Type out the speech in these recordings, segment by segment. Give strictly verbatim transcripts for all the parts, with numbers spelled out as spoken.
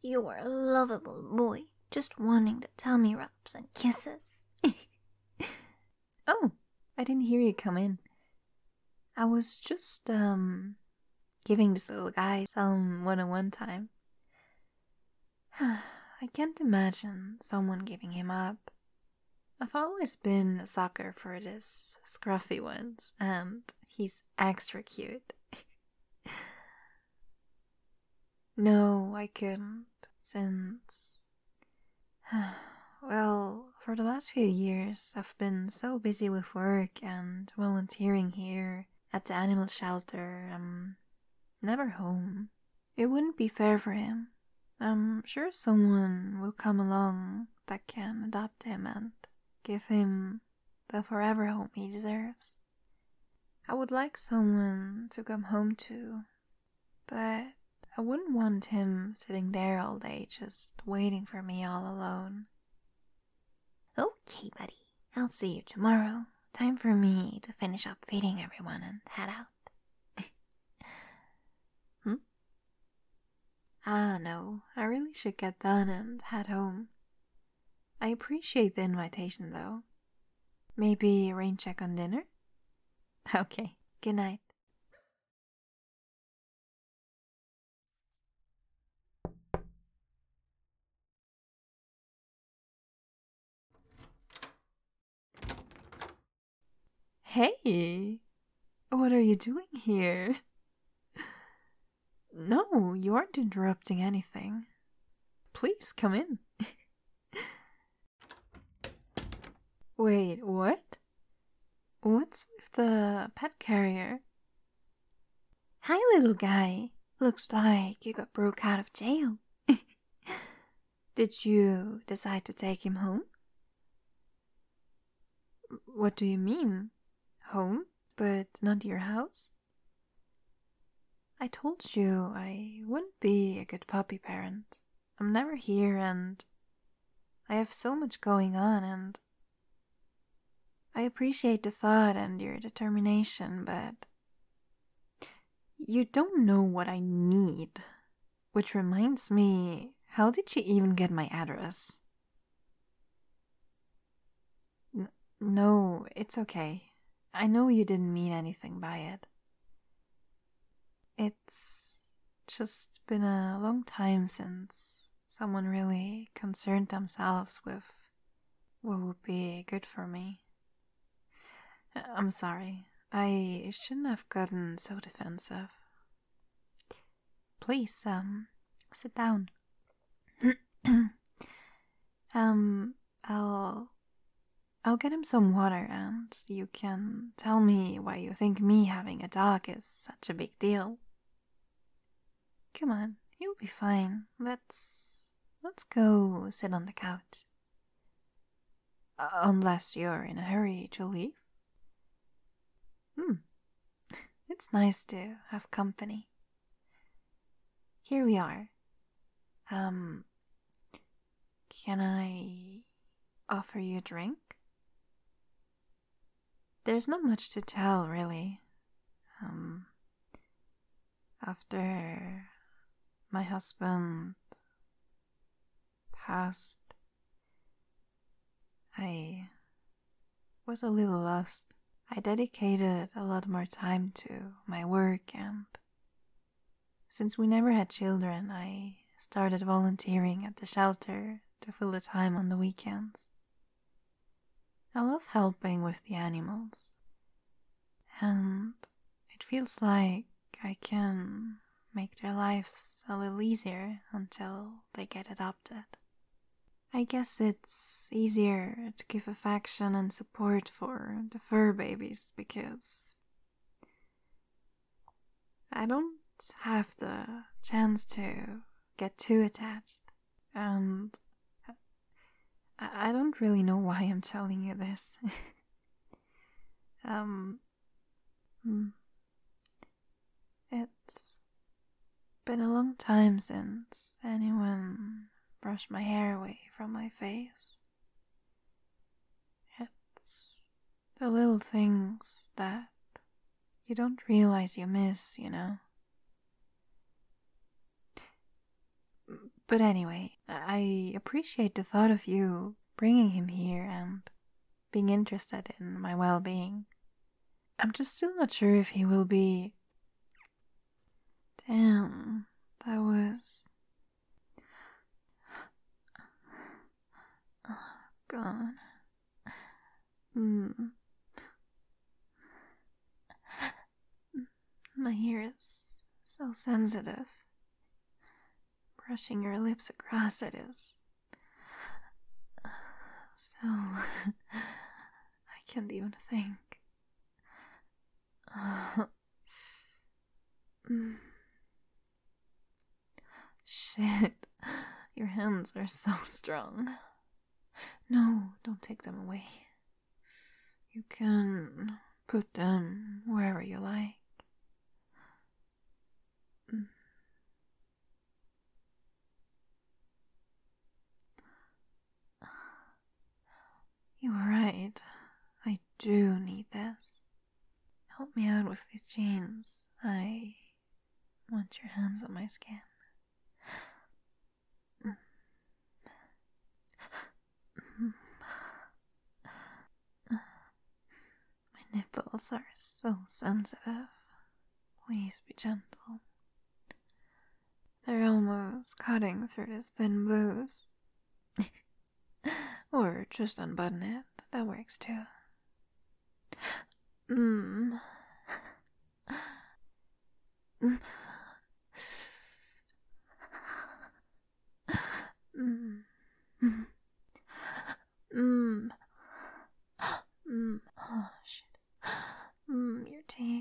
You're a lovable boy, just wanting the tummy rubs and kisses. Oh, I didn't hear you come in. I was just, um, giving this little guy some one-on-one time. I can't imagine someone giving him up. I've always been a sucker for this scruffy ones, and he's extra cute. No, I couldn't, since... Well, for the last few years, I've been so busy with work and volunteering here at the animal shelter, I'm never home. It wouldn't be fair for him. I'm sure someone will come along that can adopt him and give him the forever home he deserves. I would like someone to come home to, but I wouldn't want him sitting there all day just waiting for me all alone. Okay, buddy. I'll see you tomorrow. Time for me to finish up feeding everyone and head out. Hmm? Ah, no. I really should get done and head home. I appreciate the invitation, though. Maybe rain check on dinner? Okay. Good night. Hey! What are you doing here? No, you aren't interrupting anything. Please come in. Wait, what? What's with the pet carrier? Hi, little guy. Looks like you got broke out of jail. Did you decide to take him home? What do you mean? Home, but not your house? I told you I wouldn't be a good puppy parent. I'm never here and I have so much going on, and I appreciate the thought and your determination, but you don't know what I need. Which reminds me, how did you even get my address? N- no, it's okay. I know you didn't mean anything by it. It's just been a long time since someone really concerned themselves with what would be good for me. I'm sorry. I shouldn't have gotten so defensive. Please, um, sit down. um, I'll... I'll get him some water and you can tell me why you think me having a dog is such a big deal. Come on, you'll be fine. Let's... let's go sit on the couch. Uh, unless you're in a hurry to leave. Hmm. It's nice to have company. Here we are. Um, can I offer you a drink? There's not much to tell, really. Um, after my husband passed, I was a little lost. I dedicated a lot more time to my work, and since we never had children, I started volunteering at the shelter to fill the time on the weekends. I love helping with the animals, and it feels like I can make their lives a little easier until they get adopted. I guess it's easier to give affection and support for the fur babies because I don't have the chance to get too attached, and I don't really know why I'm telling you this. um, it's been a long time since anyone brushed my hair away from my face. It's the little things that you don't realize you miss, you know. But anyway, I appreciate the thought of you bringing him here and being interested in my well-being. I'm just still not sure if he will be... Damn, that was... Oh, God. Hmm. My ear is so sensitive. Brushing your lips across it is... So... I can't even think. Shit. Your hands are so strong. No, don't take them away. You can put them wherever you like. You were right. I do need this. Help me out with these jeans. I want your hands on my skin. My nipples are so sensitive. Please be gentle. They're almost cutting through this thin blouse. Or just unbutton it. That works too. Mmm. Mmm. Mmm. Mmm. Mmm. Oh, shit. Mmm, your teeth.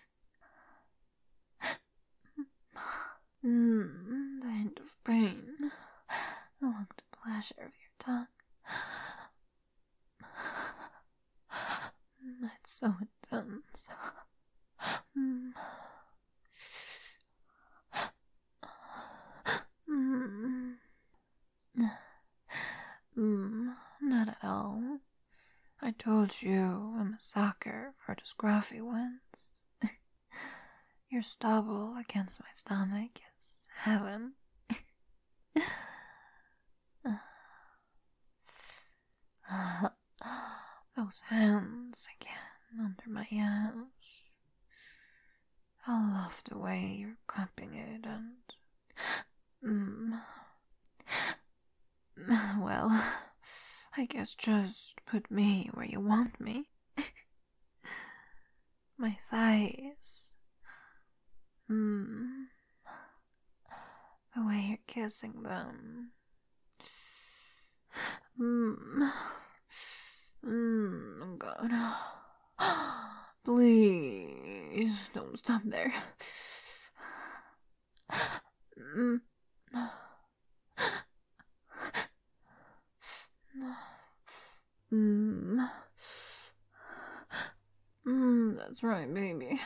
Mmm, the hint of pain. Along the pleasure of your tongue. It's so intense. Mm. Mm. Mm. Not at all. I told you I'm a sucker for the scruffy ones. Your stubble against my stomach is heaven. Those hands again under my ass. I love the way you're cupping it and... Mm. Well, I guess just put me where you want me. My thighs. Mm. The way you're kissing them. Mmm. Mmm, God. Please don't stop there. Mmm. Mmm. Mmm, that's right, baby.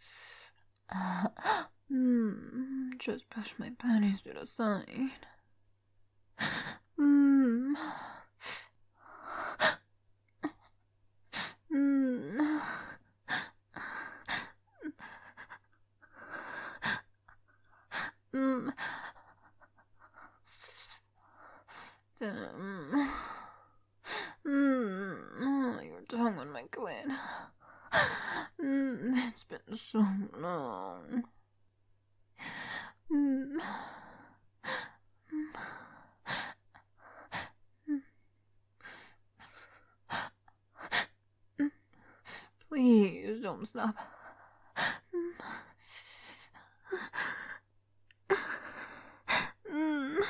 Mmm, just push my panties to the side. Mmm. Mmm. Mmm. Damn. Mmm. Your tongue on my clit. Mmm. It's been so long. Mmm. Please don't stop. Mm.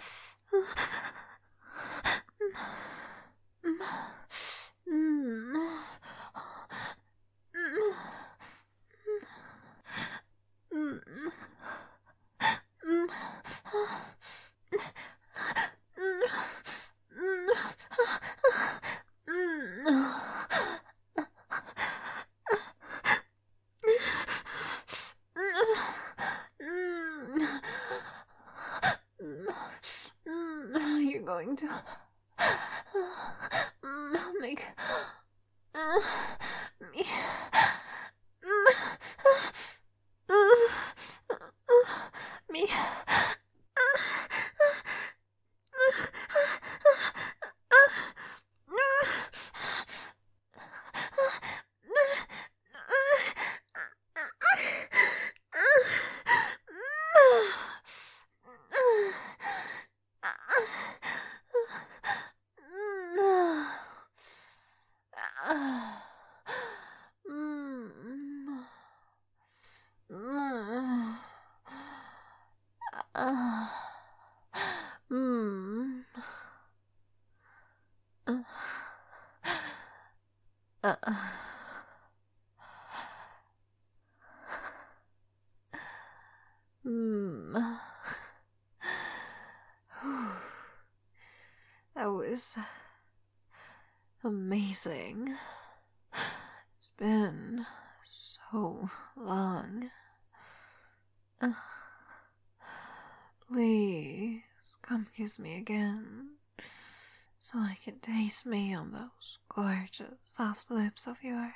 You're going to make me me Uh, mm. Uh, uh, mm. That was amazing. It's been so long. Uh, please come kiss me again, so I can taste me on those gorgeous soft lips of yours.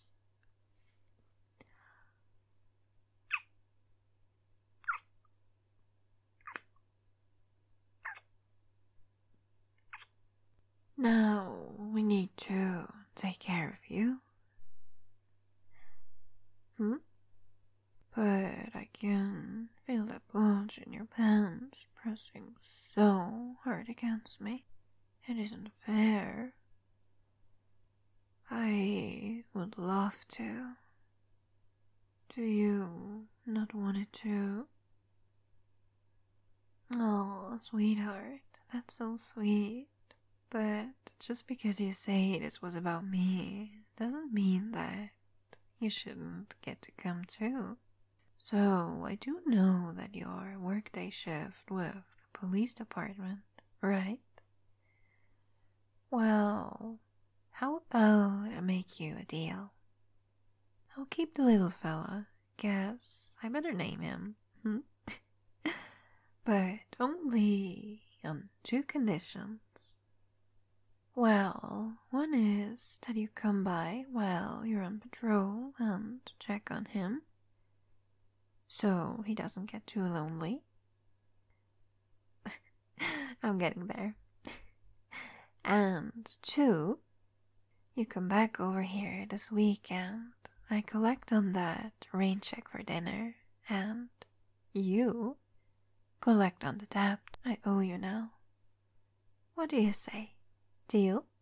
Now we need to take care of you. Hmm? But I can feel that bulge in your pants pressing so hard against me. It isn't fair. I would love to. Do you not want it to? Oh, sweetheart, that's so sweet. But just because you say this was about me doesn't mean that you shouldn't get to come too. So, I do know that your workday shift with the police department, right? Well, how about I make you a deal? I'll keep the little fella. Guess I better name him. Hmm? But only on two conditions. Well, one is that you come by while you're on patrol and check on him, so he doesn't get too lonely. I'm getting there. And two, you come back over here this weekend. I collect on that rain check for dinner, and you collect on the debt I owe you now. What do you say? Deal?